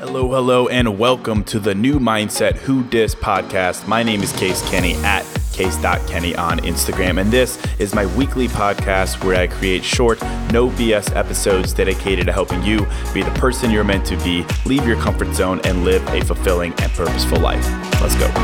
Hello, and welcome to the New Mindset Who Dis podcast. My name is Case Kenny at case.kenny on Instagram, and this is my weekly podcast where I create short, no BS episodes dedicated to helping you be the person you're meant to be, leave your comfort zone, and live a fulfilling and purposeful life. Let's go.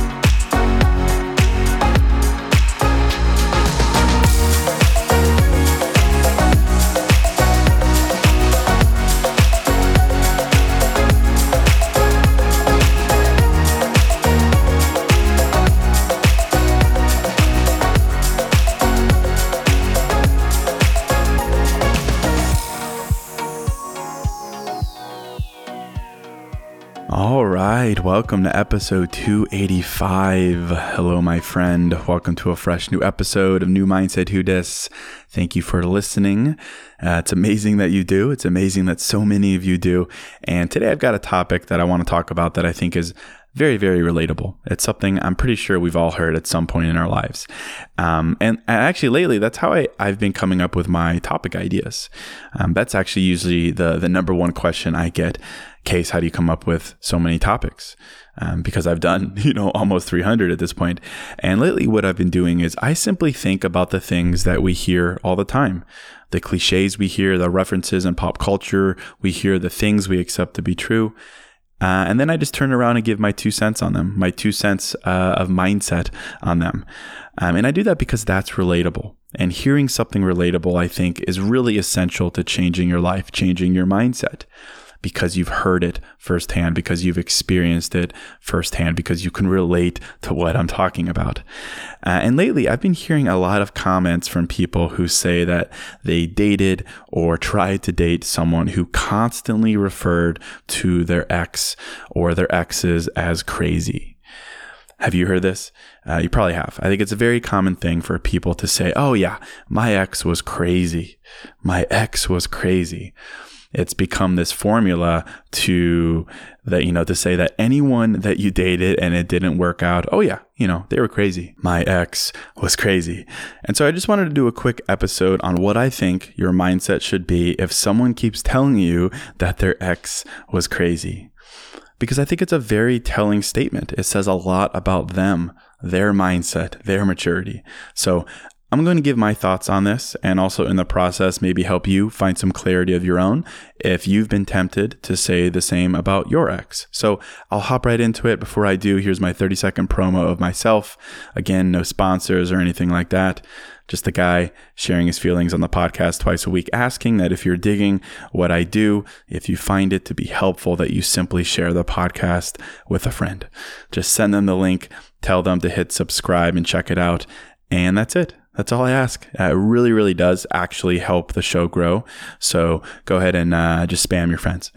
All right, welcome to episode 285. Hello, my friend. Welcome to a fresh new episode of New Mindset Who Dis. Thank you for listening. It's amazing that you do. It's amazing that so many of you do. And today I've got a topic that I want to talk about that I think is very, very relatable. It's something I'm pretty sure we've all heard at some point in our lives. And actually lately, that's how I've been coming up with my topic ideas. That's actually usually the number one question I get. Case, how do you come up with so many topics? Because I've done, almost 300 at this point. And lately what I've been doing is I simply think about the things that we hear all the time. The cliches we hear, the references in pop culture, we hear the things we accept to be true. And then I just turn around and give my 2 cents on them, my 2 cents of mindset on them. And I do that because that's relatable. And hearing something relatable, I think, is really essential to changing your life, changing your mindset. Because you've heard it firsthand, because you've experienced it firsthand, because you can relate to what I'm talking about. And lately, I've been hearing a lot of comments from people who say that they dated or tried to date someone who constantly referred to their ex or their exes as crazy. Have you heard this? You probably have. I think it's a very common thing for people to say, oh yeah, my ex was crazy. My ex was crazy. It's become this formula to say that anyone that you dated and it didn't work out, oh yeah, they were crazy. My ex was crazy. And so I just wanted to do a quick episode on what I think your mindset should be if someone keeps telling you that their ex was crazy. Because I think it's a very telling statement. It says a lot about them, their mindset, their maturity. So I'm going to give my thoughts on this and also in the process maybe help you find some clarity of your own if you've been tempted to say the same about your ex. So I'll hop right into it. Before I do, here's my 30-second promo of myself. Again, no sponsors or anything like that. Just a guy sharing his feelings on the podcast twice a week, asking that if you're digging what I do, if you find it to be helpful, that you simply share the podcast with a friend. Just send them the link, tell them to hit subscribe and check it out. And that's it. That's all I ask. It really, really does actually help the show grow. So go ahead and just spam your friends.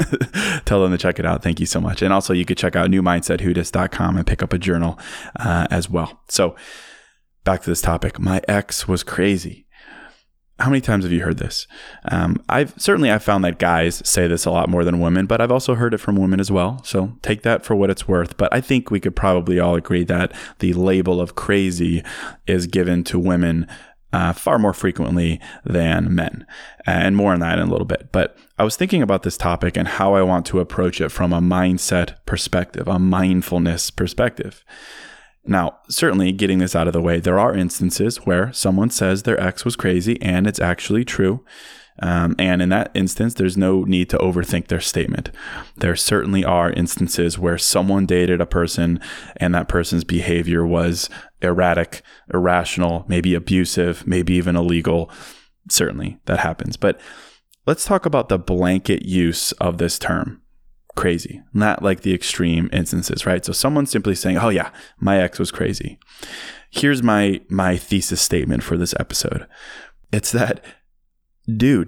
Tell them to check it out. Thank you so much. And also you could check out newmindsetwhodis.com and pick up a journal as well. So back to this topic. My ex was crazy. How many times have you heard this? I've found that guys say this a lot more than women, but I've also heard it from women as well. So take that for what it's worth. But I think we could probably all agree that the label of crazy is given to women far more frequently than men, and more on that in a little bit. But I was thinking about this topic and how I want to approach it from a mindset perspective, a mindfulness perspective. Now, certainly getting this out of the way, there are instances where someone says their ex was crazy and it's actually true. And in that instance, there's no need to overthink their statement. There certainly are instances where someone dated a person and that person's behavior was erratic, irrational, maybe abusive, maybe even illegal. Certainly that happens. But let's talk about the blanket use of this term. Crazy, not like the extreme instances, right? So someone's simply saying, oh yeah, my ex was crazy. Here's my thesis statement for this episode. It's that, dude,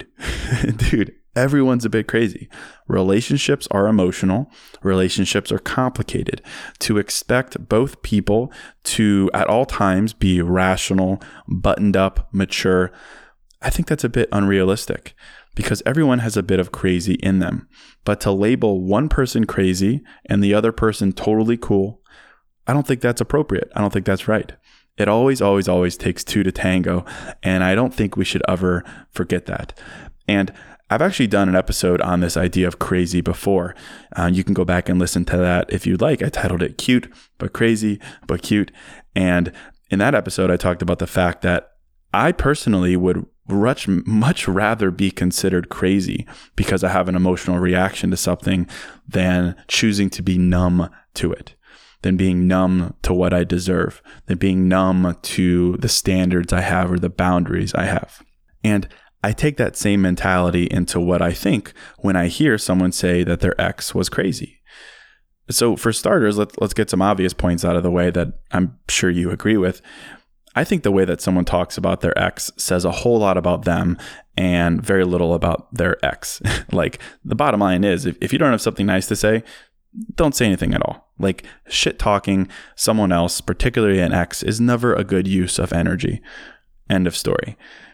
everyone's a bit crazy. Relationships are emotional. Relationships are complicated. To expect both people to at all times be rational, buttoned up, mature, I think that's a bit unrealistic. Because everyone has a bit of crazy in them. But to label one person crazy and the other person totally cool, I don't think that's appropriate. I don't think that's right. It always takes two to tango. And I don't think we should ever forget that. And I've actually done an episode on this idea of crazy before. You can go back and listen to that if you'd like. I titled it Cute, but Crazy, but Cute. And in that episode, I talked about the fact that I personally would much rather be considered crazy because I have an emotional reaction to something than choosing to be numb to it, than being numb to what I deserve, than being numb to the standards I have or the boundaries I have. And I take that same mentality into what I think when I hear someone say that their ex was crazy. So for starters, let's get some obvious points out of the way that I'm sure you agree with. I think the way that someone talks about their ex says a whole lot about them and very little about their ex. Like, the bottom line is, if you don't have something nice to say, don't say anything at all. Like, shit talking someone else, particularly an ex, is never a good use of energy. End of story.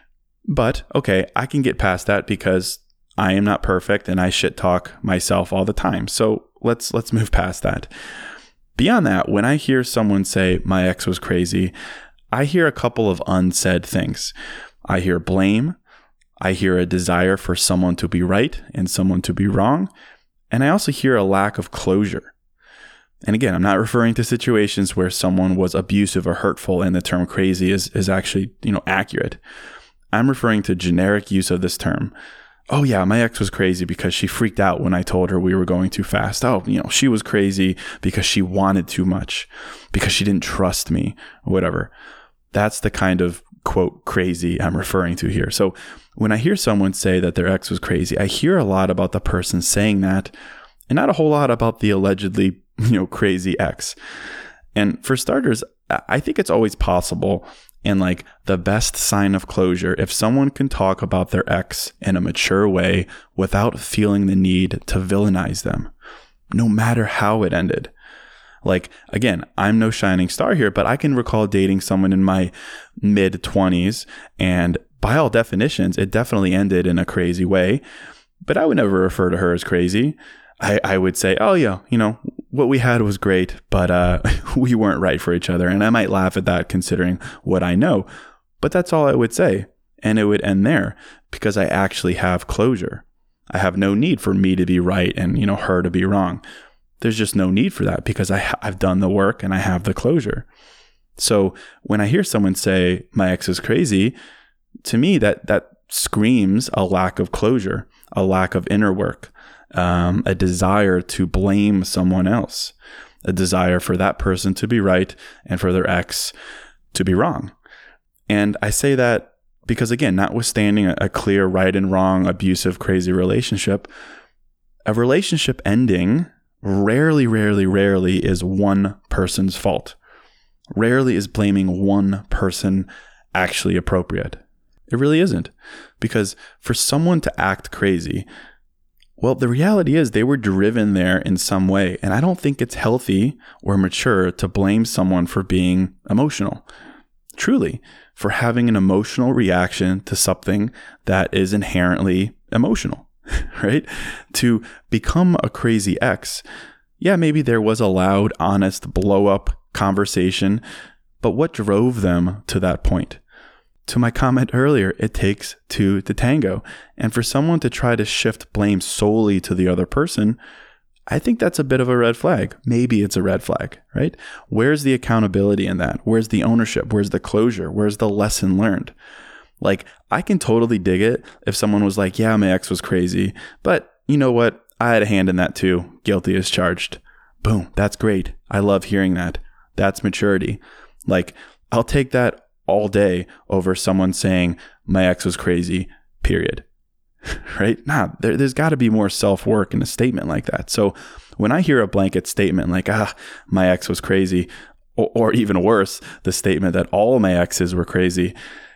But okay, I can get past that because I am not perfect and I shit talk myself all the time. So let's move past that. Beyond that, when I hear someone say my ex was crazy, I hear a couple of unsaid things. I hear blame. I hear a desire for someone to be right and someone to be wrong. And I also hear a lack of closure. And again, I'm not referring to situations where someone was abusive or hurtful and the term crazy is actually, accurate. I'm referring to generic use of this term. Oh yeah, my ex was crazy because she freaked out when I told her we were going too fast. Oh, she was crazy because she wanted too much, because she didn't trust me, or whatever. That's the kind of, quote, crazy I'm referring to here. So when I hear someone say that their ex was crazy, I hear a lot about the person saying that and not a whole lot about the allegedly, crazy ex. And for starters, I think it's always possible and like the best sign of closure if someone can talk about their ex in a mature way without feeling the need to villainize them, no matter how it ended. Like, again, I'm no shining star here, but I can recall dating someone in my mid-20s, and by all definitions, it definitely ended in a crazy way. But I would never refer to her as crazy. I would say, oh yeah, what we had was great, but we weren't right for each other. And I might laugh at that considering what I know, but that's all I would say. And it would end there because I actually have closure. I have no need for me to be right and, her to be wrong. There's just no need for that because I've done the work and I have the closure. So when I hear someone say my ex is crazy, to me, that screams a lack of closure, a lack of inner work. A desire to blame someone else, a desire for that person to be right and for their ex to be wrong. And I say that because, again, notwithstanding a clear right and wrong, abusive, crazy relationship, a relationship ending rarely is one person's fault. Rarely is blaming one person actually appropriate. It really isn't. Because for someone to act crazy, well, the reality is they were driven there in some way. And I don't think it's healthy or mature to blame someone for being emotional. Truly, for having an emotional reaction to something that is inherently emotional, right? To become a crazy ex, yeah, maybe there was a loud, honest, blow-up conversation, but what drove them to that point? To my comment earlier, it takes two to tango. And for someone to try to shift blame solely to the other person, I think that's a bit of a red flag. Maybe it's a red flag, right? Where's the accountability in that? Where's the ownership? Where's the closure? Where's the lesson learned? Like, I can totally dig it if someone was like, yeah, my ex was crazy, but you know what? I had a hand in that too. Guilty as charged. Boom. That's great. I love hearing that. That's maturity. Like, I'll take that all day over someone saying my ex was crazy, period. Right? There's got to be more self-work in a statement like that. So when I hear a blanket statement like, my ex was crazy, or even worse, the statement that all my exes were crazy,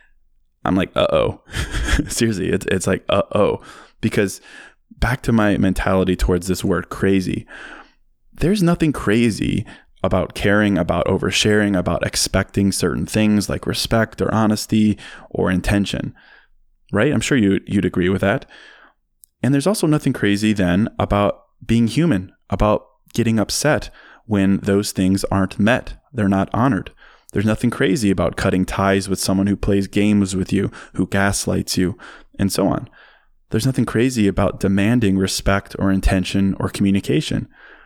I'm like, uh-oh. Seriously, it's like, uh-oh. Because back to my mentality towards this word crazy, there's nothing crazy about caring, about oversharing, about expecting certain things like respect or honesty or intention, right? I'm sure you'd agree with that. And there's also nothing crazy then about being human, about getting upset when those things aren't met, they're not honored. There's nothing crazy about cutting ties with someone who plays games with you, who gaslights you, and so on. There's nothing crazy about demanding respect or intention or communication.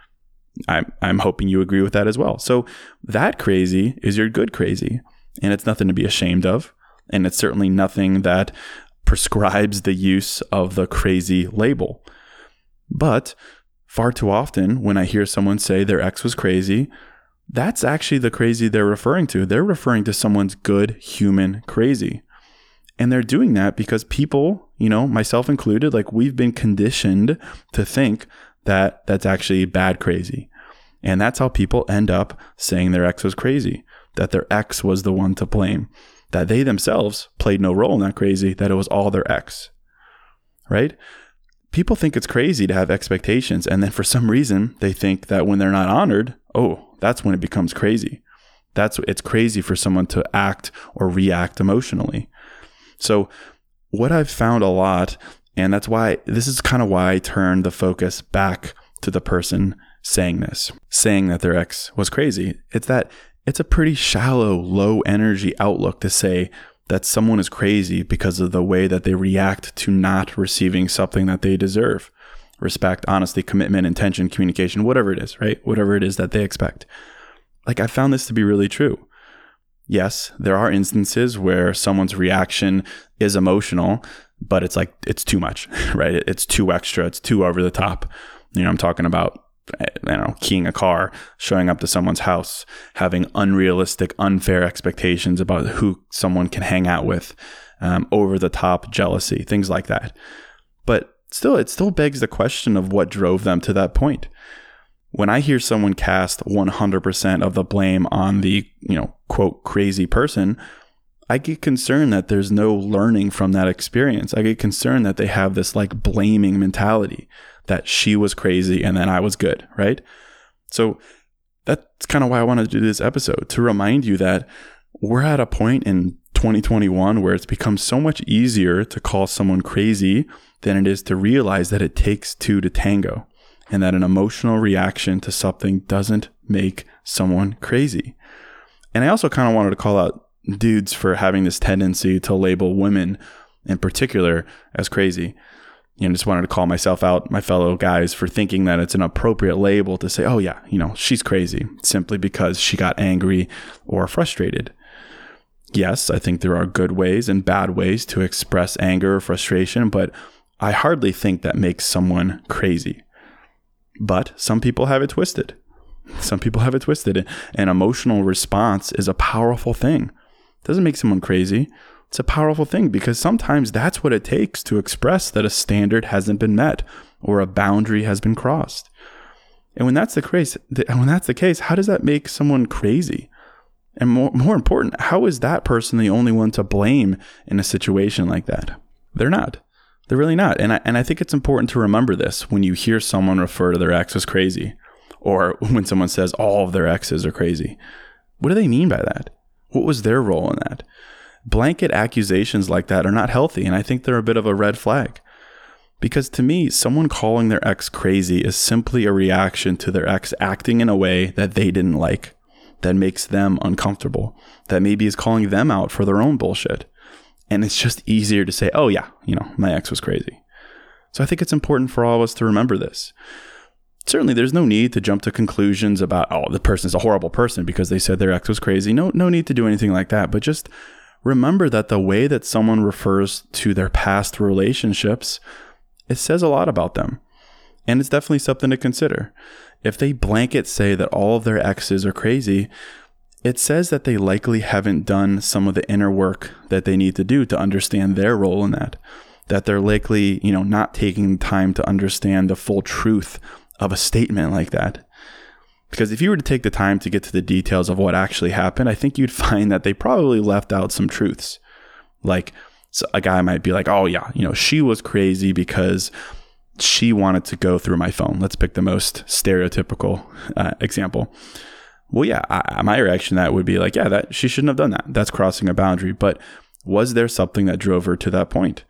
I'm hoping you agree with that as well. So that crazy is your good crazy, and it's nothing to be ashamed of. And it's certainly nothing that prescribes the use of the crazy label. But far too often, when I hear someone say their ex was crazy, that's actually the crazy they're referring to. They're referring to someone's good human crazy. And they're doing that because people, myself included, like we've been conditioned to think that that's actually bad crazy. And that's how people end up saying their ex was crazy, that their ex was the one to blame, that they themselves played no role in that crazy, that it was all their ex, right? People think it's crazy to have expectations. And then for some reason, they think that when they're not honored, that's when it becomes crazy. It's crazy for someone to act or react emotionally. So what I've found a lot, and this is kind of why I turned the focus back to the person saying that their ex was crazy. It's a pretty shallow, low energy outlook to say that someone is crazy because of the way that they react to not receiving something that they deserve. Respect, honesty, commitment, intention, communication, whatever it is, right? Whatever it is that they expect. Like, I found this to be really true. Yes, there are instances where someone's reaction is emotional, but it's too much, right? It's too extra. It's too over the top. I'm talking about, keying a car, showing up to someone's house, having unrealistic, unfair expectations about who someone can hang out with, over the top jealousy, things like that. But still, it still begs the question of what drove them to that point. When I hear someone cast 100% of the blame on the, quote, crazy person, I get concerned that there's no learning from that experience. I get concerned that they have this blaming mentality that she was crazy and then I was good, right? So that's kind of why I wanted to do this episode, to remind you that we're at a point in 2021 where it's become so much easier to call someone crazy than it is to realize that it takes two to tango, and that an emotional reaction to something doesn't make someone crazy. And I also kind of wanted to call out dudes for having this tendency to label women in particular as crazy. Just wanted to call myself out, my fellow guys, for thinking that it's an appropriate label to say, oh yeah, she's crazy simply because she got angry or frustrated. Yes, I think there are good ways and bad ways to express anger or frustration, but I hardly think that makes someone crazy. But some people have it twisted. An emotional response is a powerful thing. It doesn't make someone crazy. It's a powerful thing because sometimes that's what it takes to express that a standard hasn't been met or a boundary has been crossed. And when that's the case, how does that make someone crazy? And more important, how is that person the only one to blame in a situation like that? They're not. They're really not. And I think it's important to remember this when you hear someone refer to their ex as crazy, or when someone says all of their exes are crazy. What do they mean by that? What was their role in that? Blanket accusations like that are not healthy, and I think they're a bit of a red flag. Because to me, someone calling their ex crazy is simply a reaction to their ex acting in a way that they didn't like, that makes them uncomfortable, that maybe is calling them out for their own bullshit. And it's just easier to say, oh yeah, my ex was crazy. So I think it's important for all of us to remember this. Certainly, there's no need to jump to conclusions about, the person's a horrible person because they said their ex was crazy. No need to do anything like that. But just remember that the way that someone refers to their past relationships, it says a lot about them. And it's definitely something to consider. If they blanket say that all of their exes are crazy, it says that they likely haven't done some of the inner work that they need to do to understand their role in that. That they're likely, not taking time to understand the full truth of a statement like that. Because if you were to take the time to get to the details of what actually happened, I think you'd find that they probably left out some truths. Like, so a guy might be like, oh yeah, she was crazy because she wanted to go through my phone. Let's pick the most stereotypical example. Well, yeah, my reaction to that would be like, yeah, that she shouldn't have done that. That's crossing a boundary. But was there something that drove her to that point?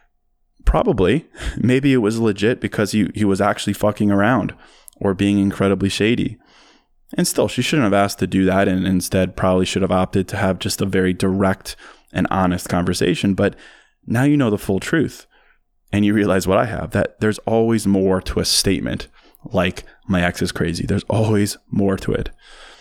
Probably. Maybe it was legit because he was actually fucking around or being incredibly shady. And still, she shouldn't have asked to do that, and instead probably should have opted to have just a very direct and honest conversation. But now you know the full truth. and you realize what I have, that there's always more to a statement like my ex is crazy. There's always more to it.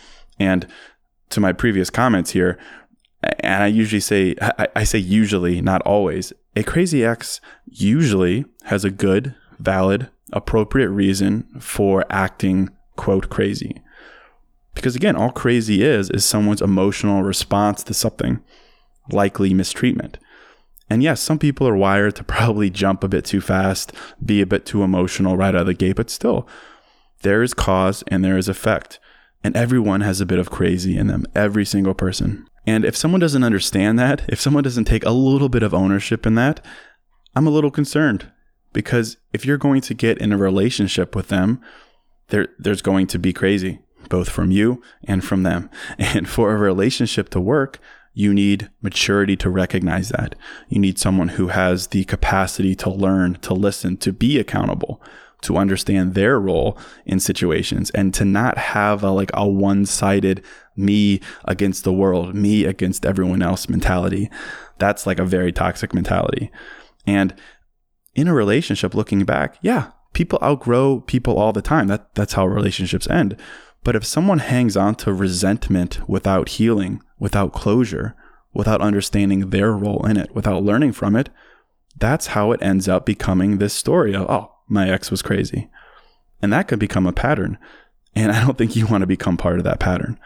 And to my previous comments here, and I usually say, I say usually, not always, a crazy ex usually has a good, valid, appropriate reason for acting, quote, crazy. Because again, all crazy is someone's emotional response to something, likely mistreatment. And yes, some people are wired to probably jump a bit too fast, be a bit too emotional right out of the gate, but still, there is cause and there is effect. And everyone has a bit of crazy in them, every single person. And if someone doesn't understand that, if someone doesn't take a little bit of ownership in that, I'm a little concerned. Because if you're going to get in a relationship with them, there's going to be crazy, both from you and from them. And for a relationship to work, you need maturity to recognize that. You need someone who has the capacity to learn, to listen, to be accountable, to understand their role in situations, and to not have a one-sided me against the world, me against everyone else mentality. That's like a very toxic mentality. And in a relationship, looking back, yeah, people outgrow people all the time. That's how relationships end. But if someone hangs on to resentment without healing, without closure, without understanding their role in it, without learning from it, that's how it ends up becoming this story of, oh, my ex was crazy. And that could become a pattern. And I don't think you want to become part of that pattern.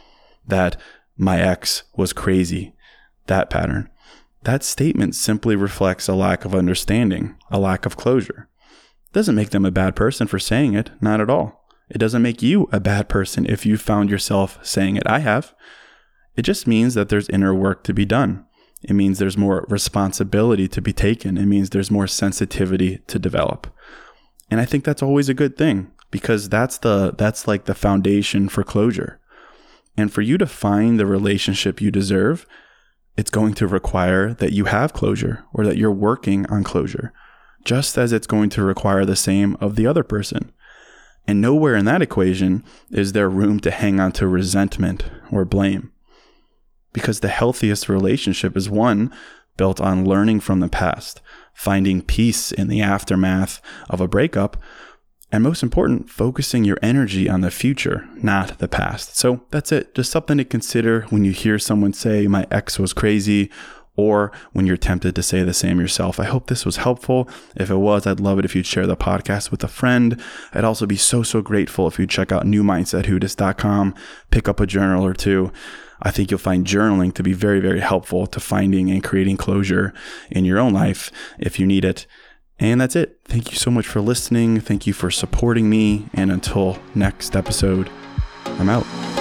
That my ex was crazy, that pattern. That statement simply reflects a lack of understanding, a lack of closure. It doesn't make them a bad person for saying it, not at all. It doesn't make you a bad person if you found yourself saying it. I have. It just means that there's inner work to be done. It means there's more responsibility to be taken. It means there's more sensitivity to develop. And I think that's always a good thing, because that's like the foundation for closure. And for you to find the relationship you deserve, it's going to require that you have closure, or that you're working on closure, just as it's going to require the same of the other person. And nowhere in that equation is there room to hang on to resentment or blame. Because the healthiest relationship is one built on learning from the past, finding peace in the aftermath of a breakup, and most important, focusing your energy on the future, not the past. So that's it. Just something to consider when you hear someone say, my ex was crazy, or when you're tempted to say the same yourself. I hope this was helpful. If it was, I'd love it if you'd share the podcast with a friend. I'd also be so grateful if you check out newmindsetwhodis.com, pick up a journal or two. I think you'll find journaling to be very helpful to finding and creating closure in your own life if you need it. And that's it. Thank you so much for listening. Thank you for supporting me. And until next episode, I'm out.